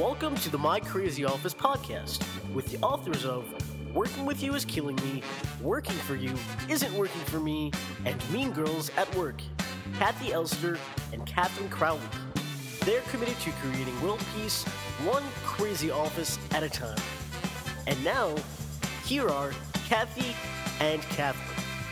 Welcome to the My Crazy Office podcast with the authors of Working With You Is Killing Me, Working For You Isn't Working For Me, and Mean Girls at Work, Kathy Elster and Catherine Crowley. They're committed to creating world peace, one crazy office at a time. And now, here are Kathy and Catherine.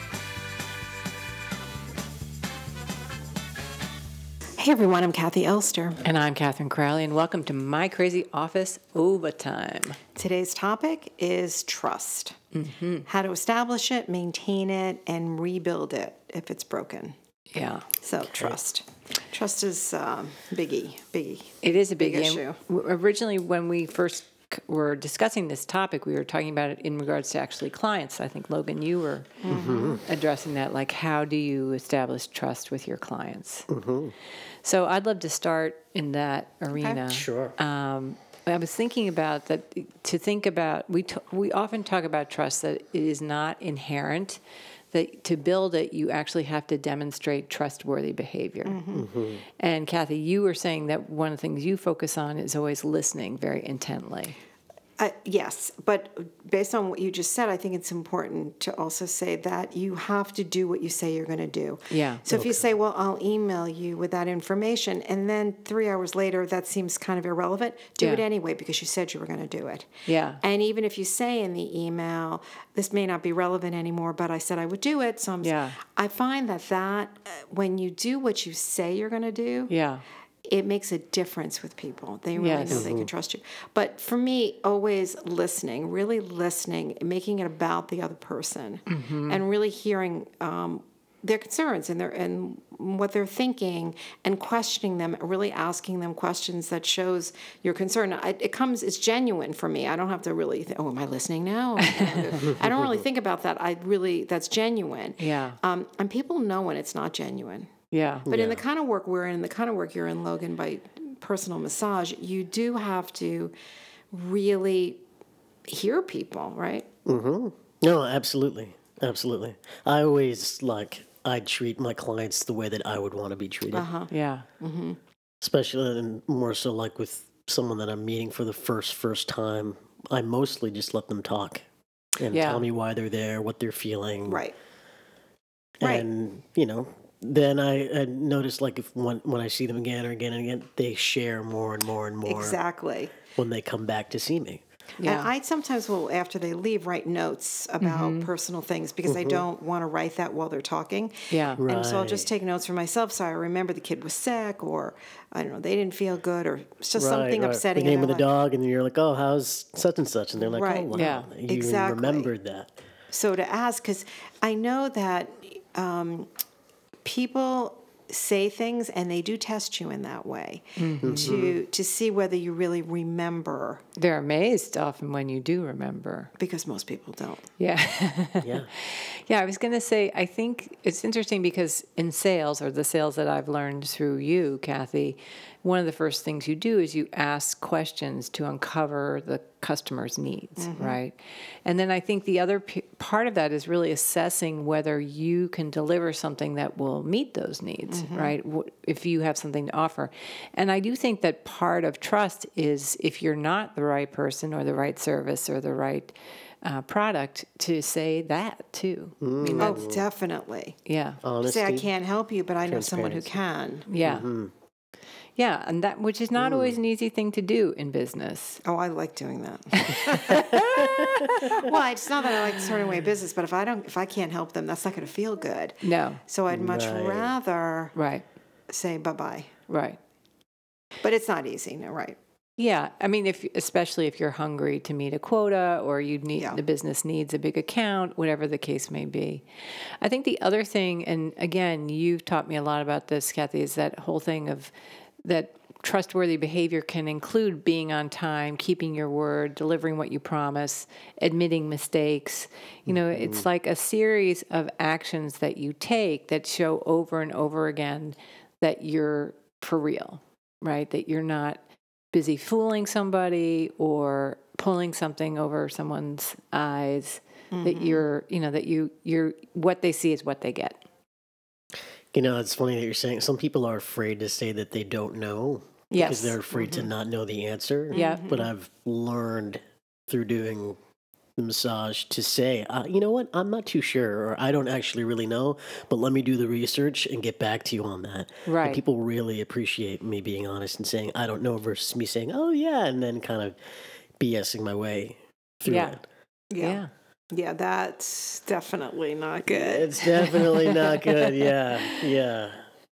Hey everyone, I'm Kathy Elster. And I'm Catherine Crowley, and welcome to My Crazy Office Overtime. Today's topic is trust. How to establish it, maintain it, and rebuild it if it's broken. Yeah. So trust. Trust is biggie. It is a big issue. Originally, when we first were discussing this topic, we were talking about it in regards to actually clients. I think, Logan, you were addressing that, like how do you establish trust with your clients? So I'd love to start in that arena. Okay. Sure. I was thinking about that. We often talk about trust, that it is not inherent, that to build it, you actually have to demonstrate trustworthy behavior. And Kathy, you were saying that one of the things you focus on is always listening very intently. Yes, but based on what you just said, I think it's important to also say that you have to do what you say you're going to do. Yeah. So if you say, well, I'll email you with that information, and then 3 hours later that seems kind of irrelevant, do it anyway because you said you were going to do it. Yeah. And even if you say in the email, this may not be relevant anymore, but I said I would do it. So I find that when you do what you say you're going to do, Yeah. it makes a difference with people. They really know they can trust you. But for me, always listening, really listening, making it about the other person, and really hearing their concerns and what they're thinking, and questioning them, really asking them questions that shows your concern. It's genuine for me. I don't have to really think, am I listening now? I don't really think about that. That's genuine. Yeah. And people know when it's not genuine. Yeah. But in the kind of work we're in, the kind of work you're in, Logan, by personal massage, you do have to really hear people, right? No, absolutely. Absolutely. I treat my clients the way that I would want to be treated. Yeah. Especially and more so like with someone that I'm meeting for the first time. I mostly just let them talk and tell me why they're there, what they're feeling. Right. And, then I notice like when I see them again and again, they share more and more and more. Exactly. When they come back to see me. Yeah. And I sometimes will, after they leave, write notes about personal things because I don't want to write that while they're talking. Yeah. Right. And so I'll just take notes for myself. So I remember the kid was sick, or I don't know, they didn't feel good, or it's just something upsetting. The name of the dog, and then you're like, oh, how's such and such? And they're like, Right. oh, wow. Yeah. You Exactly. remembered that. So to ask, because I know that people say things and they do test you in that way to see whether you really remember, They're amazed often when you do remember. because most people don't. Yeah. Yeah. Yeah, I was going to say, I think it's interesting because in sales, or the sales that I've learned through you, Kathy, one of the first things you do is you ask questions to uncover the customer's needs, right? And then I think the other part of that is really assessing whether you can deliver something that will meet those needs, right? If you have something to offer. And I do think that part of trust is if you're not the right person or the right service or the right product, to say that too. I mean, Oh, definitely. yeah. Honesty. Say, I can't help you, but I know someone who can. Yeah. Yeah, and that, which is not always an easy thing to do in business. Oh, I like doing that. Well, it's not that I like turning away business, but if I can't help them, that's not going to feel good. No. So I'd much rather Right. say bye-bye. Right. But it's not easy, no, right? Yeah, I mean, especially if you're hungry to meet a quota, or the business needs a big account, whatever the case may be. I think the other thing, and again, you've taught me a lot about this, Kathy, is that whole thing of that trustworthy behavior can include being on time, keeping your word, delivering what you promise, admitting mistakes. It's like a series of actions that you take that show over and over again that you're for real, right? That you're not busy fooling somebody or pulling something over someone's eyes, that you're what they see is what they get. It's funny that you're saying some people are afraid to say that they don't know because they're afraid to not know the answer. Yeah. But I've learned through doing the massage to say, you know what, I'm not too sure, or I don't actually really know, but let me do the research and get back to you on that. Right. And people really appreciate me being honest and saying, I don't know, versus me saying, oh, yeah, and then kind of BSing my way through it. Yeah. Yeah, that's definitely not good. It's definitely not good. Yeah.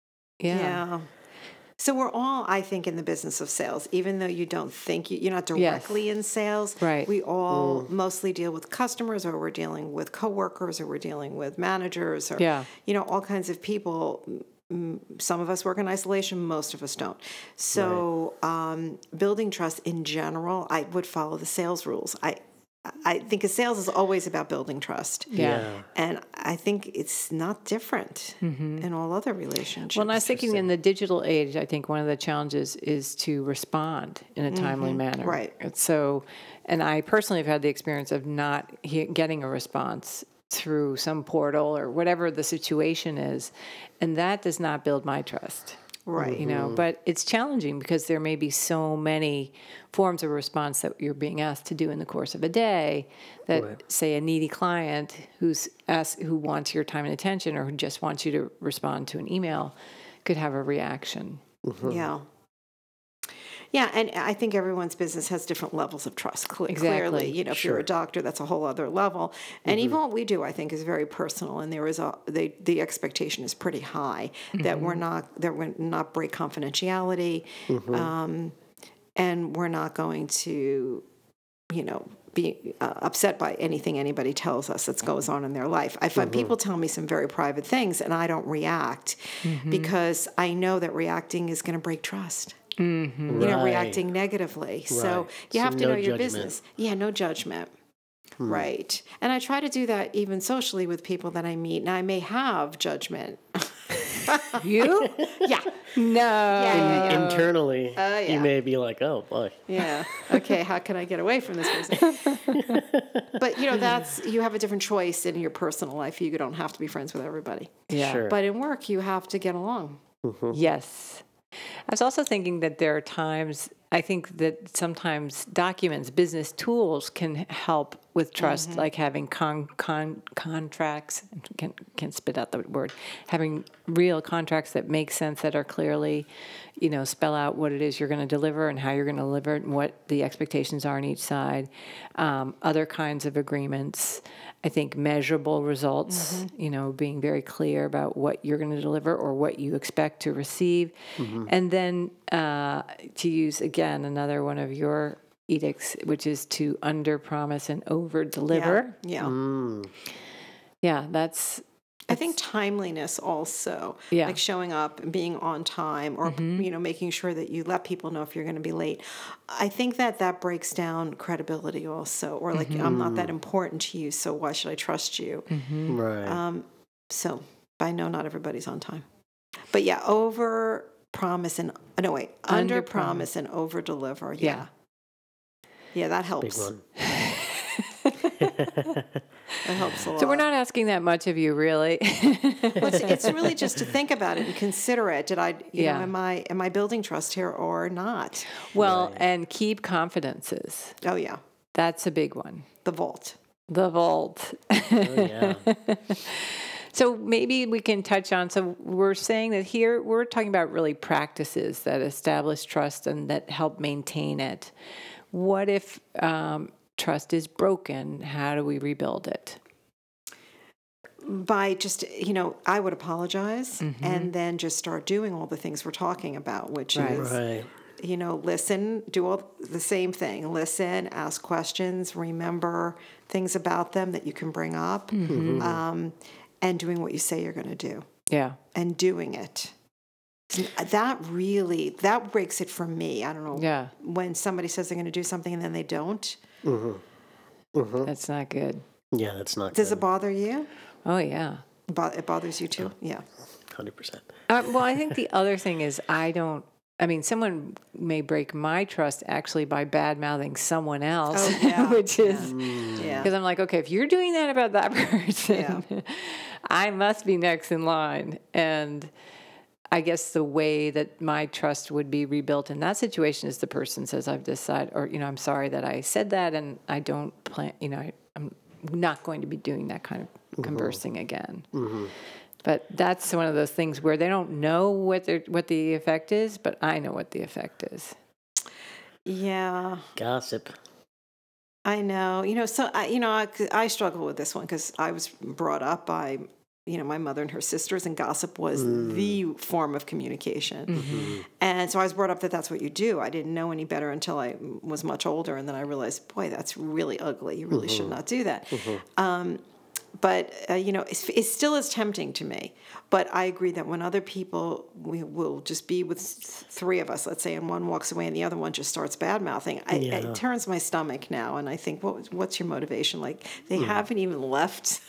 So we're all, I think, in the business of sales, even though you don't think you're not directly in sales. Right. We all mostly deal with customers, or we're dealing with coworkers, or we're dealing with managers, or all kinds of people. Some of us work in isolation, most of us don't. So building trust in general, I would follow the sales rules. I think sales is always about building trust. Yeah. And I think it's not different in all other relationships. Well, and I was thinking in the digital age, I think one of the challenges is to respond in a timely manner. Right. So, and I personally have had the experience of not getting a response through some portal or whatever the situation is, and that does not build my trust. Right. But it's challenging because there may be so many forms of response that you're being asked to do in the course of a day that, say, a needy client who wants your time and attention, or who just wants you to respond to an email, could have a reaction. Yeah. Yeah, and I think everyone's business has different levels of trust. Clearly, if you're a doctor, that's a whole other level. And even what we do, I think, is very personal. And there is the expectation is pretty high that we're not break confidentiality, and we're not going to, be upset by anything anybody tells us that goes on in their life. I find people tell me some very private things, and I don't react because I know that reacting is going to break trust. Reacting negatively. So you have to know your business. Yeah, no judgment. Right. And I try to do that even socially with people that I meet. Now, I may have judgment. You? Yeah. No. Yeah. Internally, you may be like, oh, boy. Yeah. Okay, how can I get away from this person? But, you have a different choice in your personal life. You don't have to be friends with everybody. Yeah. Sure. But in work, you have to get along. Yes. I was also thinking that there are times, I think that sometimes documents, business tools can help with trust, like having contracts, can't spit out the word, having real contracts that make sense, that are clearly, spell out what it is you're going to deliver and how you're going to deliver it and what the expectations are on each side. Other kinds of agreements, I think measurable results, being very clear about what you're going to deliver or what you expect to receive. And then to use, again, another one of your edicts, which is to under-promise and over-deliver. Yeah, that's... I think timeliness also, like showing up and being on time, or making sure that you let people know if you're going to be late. I think that breaks down credibility also, or like I'm not that important to you, so why should I trust you? Right. So I know not everybody's on time, but under promise and over deliver. Yeah, that helps. Big one. That helps a lot. So we're not asking that much of you, really. Well, it's really just to think about it and consider it. Did I, am I building trust here or not? Well, and keep confidences. Oh yeah, that's a big one. The vault. Oh, yeah. So maybe we can touch on, so we're saying that here we're talking about really practices that establish trust and that help maintain it. What if trust is broken? How do we rebuild it? By just, I would apologize and then just start doing all the things we're talking about, which is, listen, do all the same thing. Listen, ask questions, remember things about them that you can bring up, and doing what you say you're going to do. Yeah. And doing it. That breaks it for me. I don't know. Yeah. When somebody says they're going to do something and then they don't. That's not good. Yeah, that's not Does good. it bother you? Oh, yeah. It bothers you too? Yeah. 100%. Well, I think the other thing is someone may break my trust actually by bad-mouthing someone else, which is, because I'm like, okay, if you're doing that about that person, I must be next in line. And I guess the way that my trust would be rebuilt in that situation is the person says, I've decided, or, I'm sorry that I said that and I don't plan, I'm not going to be doing that kind of conversing again. Mm-hmm. But that's one of those things where they don't know what the effect is, but I know what the effect is. Yeah. Gossip. I know. I struggle with this one because I was brought up by my mother and her sisters, and gossip was the form of communication. Mm-hmm. And so I was brought up that that's what you do. I didn't know any better until I was much older, and then I realized, boy, that's really ugly. You really should not do that. Mm-hmm. But, it still is tempting to me. But I agree that when other people, we will just be with three of us, let's say, and one walks away and the other one just starts bad-mouthing, it turns my stomach now. And I think, what's your motivation? Like, they haven't even left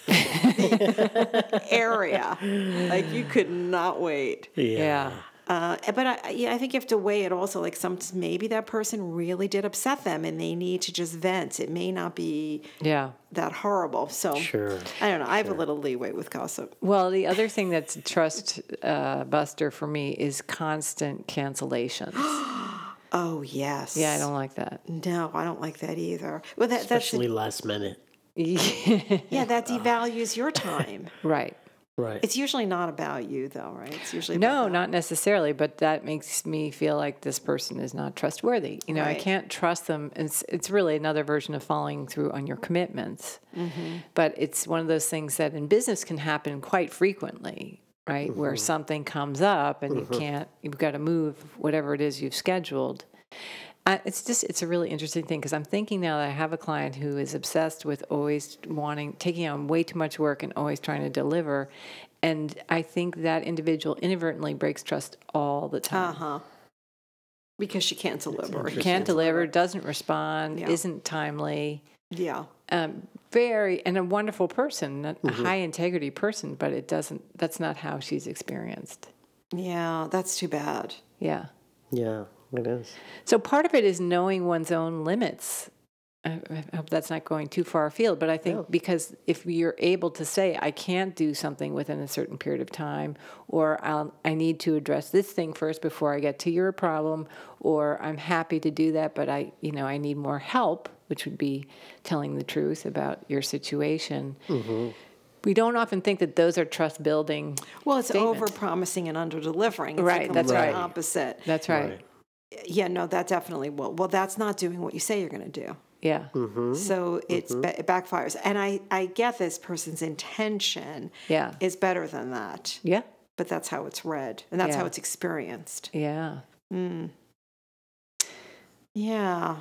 the area. Like, you could not wait. Yeah. But I think you have to weigh it also. Like maybe that person really did upset them, and they need to just vent. It may not be that horrible. So sure. I don't know. I have a little leeway with gossip. Well, the other thing that's a trust buster for me is constant cancellations. Oh yes. Yeah, I don't like that. No, I don't like that either. Well, especially last minute. Yeah, that devalues your time. Right. Right. It's usually not about you, though, right? It's usually not necessarily, but that makes me feel like this person is not trustworthy. Right. I can't trust them. It's really another version of following through on your commitments. Mm-hmm. But it's one of those things that in business can happen quite frequently, right? Mm-hmm. Where something comes up and you've got to move whatever it is you've scheduled. It's a really interesting thing because I'm thinking now that I have a client who is obsessed with always taking on way too much work and always trying to deliver. And I think that individual inadvertently breaks trust all the time. Uh-huh. Because she can't deliver. Can't deliver, doesn't respond, isn't timely. Yeah. And a wonderful person, a high integrity person, but that's not how she's experienced. Yeah, that's too bad. Yeah. Yeah. It is. So part of it is knowing one's own limits. I hope that's not going too far afield, but I think because if you're able to say, I can't do something within a certain period of time, or I need to address this thing first before I get to your problem, or I'm happy to do that, but I need more help, which would be telling the truth about your situation. Mm-hmm. We don't often think that those are trust building. Well, it's over-promising and under-delivering. Right, that's right. Opposite. That's right. Yeah, no, that definitely will. Well, that's not doing what you say you're going to do. Yeah. Mm-hmm. So it backfires. And I get this person's intention is better than that. Yeah. But that's how it's read. And that's how it's experienced. Yeah. Mm. Yeah.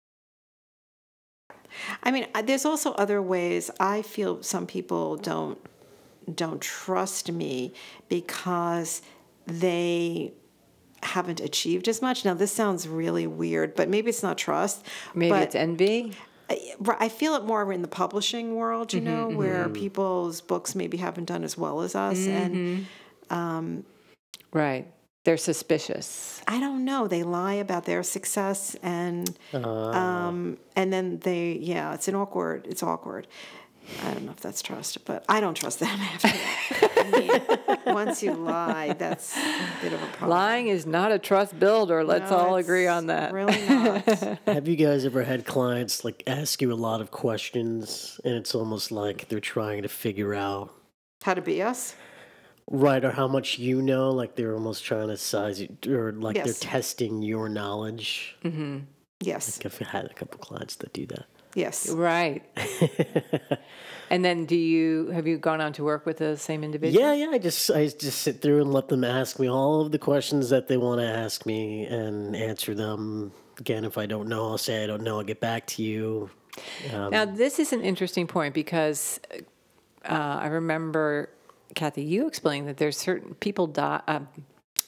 I mean, there's also other ways. I feel some people don't trust me because they haven't achieved as much. Now, this sounds really weird, but maybe it's not trust. Maybe it's envy. I feel it more in the publishing world, where people's books maybe haven't done as well as us. Mm-hmm. And right. They're suspicious. I don't know. They lie about their success and then it's awkward. I don't know if that's trust, but I don't trust them after that. I mean, once you lie, that's a bit of a problem. Lying is not a trust builder. Let's all agree on that. Really not. Have you guys ever had clients ask you a lot of questions, and it's almost like they're trying to figure out how to be us? Right, or how much you know, like they're almost trying to size you, or they're testing your knowledge. Mm-hmm. Yes. I've had a couple clients that do that. Yes. Right. And then have you gone on to work with the same individual? Yeah. I just sit through and let them ask me all of the questions that they want to ask me and answer them. Again, if I don't know, I'll say I don't know. I'll get back to you. Now, this is an interesting point because I remember, Kathy, you explained that there's certain people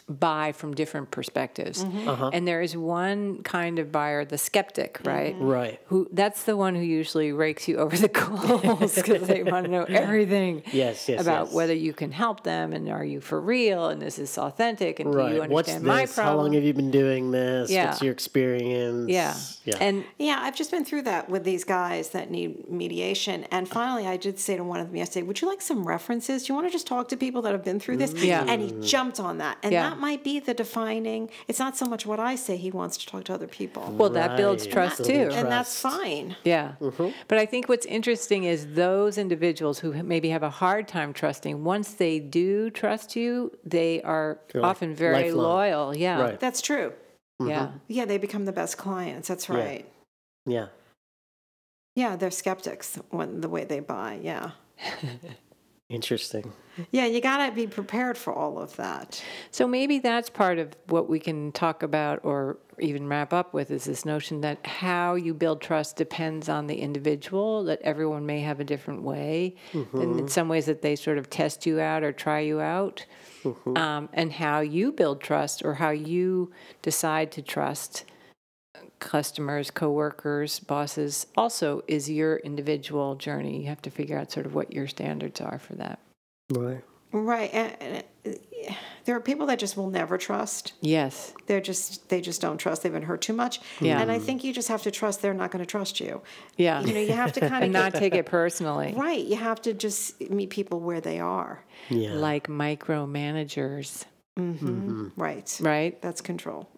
buy from different perspectives. And there is one kind of buyer, the skeptic, right? Right. That's the one who usually rakes you over the coals because they want to know everything about whether you can help them and are you for real and this is authentic and do you understand my problem? How long have you been doing this? What's your experience? And I've just been through that with these guys that need mediation. And finally, I did say to one of them yesterday, would you like some references? Do you want to just talk to people that have been through this? And he jumped on that. And that might be the defining. It's not so much what I say. He wants to talk to other people. Well, that builds trust too. And that's fine. Yeah. But I think what's interesting is those individuals who maybe have a hard time trusting, once they do trust you, they are often very loyal. Yeah. Right. That's true. Yeah. Yeah, they become the best clients. That's right. Yeah. Yeah, they're skeptics when the way they buy. Yeah. Interesting. Yeah, you got to be prepared for all of that. So maybe that's part of what we can talk about or even wrap up with is this notion that how you build trust depends on the individual, that everyone may have a different way. And in some ways that they sort of test you out or try you out. And how you build trust or how you decide to trust customers, coworkers, bosses also is your individual journey. You have to figure out sort of what your standards are for that. Right. Right. And there are people that just will never trust. Yes. They just don't trust. They've been hurt too much. Yeah. And I think you just have to trust they're not going to trust you. Yeah. You know, you have to kind of and not take it personally. Right. You have to just meet people where they are. Yeah. Like micromanagers. Right. Right? That's control.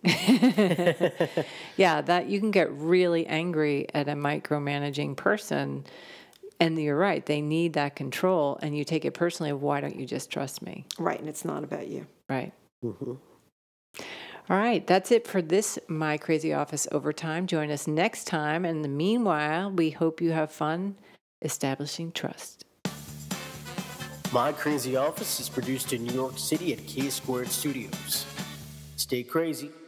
Yeah, that you can get really angry at a micromanaging person. And you're right, they need that control. And you take it personally, why don't you just trust me? Right. And it's not about you. Right. All right, that's it for this My Crazy Office Overtime. Join us next time. And in the meanwhile, we hope you have fun establishing trust. My Crazy Office is produced in New York City at K Squared Studios. Stay crazy.